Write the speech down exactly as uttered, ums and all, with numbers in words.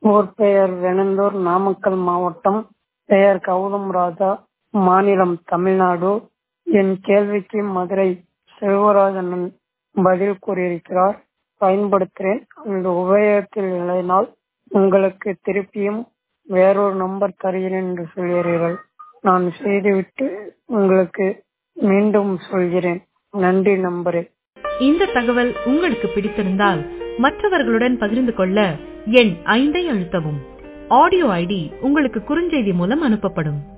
ஊர் பெயர் வெனந்தூர், நாமக்கல் மாவட்டம். பெயர் கௌதம் ராஜா, மாநிலம் தமிழ்நாடு. என் கேள்விக்கு மதுரை செல்வராஜன் பதில் கூறியிருக்கிறார். பயன்படுத்துகிறேன். அந்த உபயோகத்தில் இல்லைனால் உங்களுக்கு திருப்பியும் வேறொரு நம்பர் தருகிறேன் என்று சொல்கிறீர்கள். நான் செய்துவிட்டு உங்களுக்கு மீண்டும் சொல்கிறேன். நன்றி நம்பரே. இந்த தகவல் உங்களுக்கு பிடித்திருந்தால் மற்றவர்களுடன் பகிர்ந்து கொள்ள எண் ஐந்தை அழுத்தவும். ஆடியோ ஐடி உங்களுக்கு குறுஞ்செய்தி மூலம் அனுப்பப்படும்.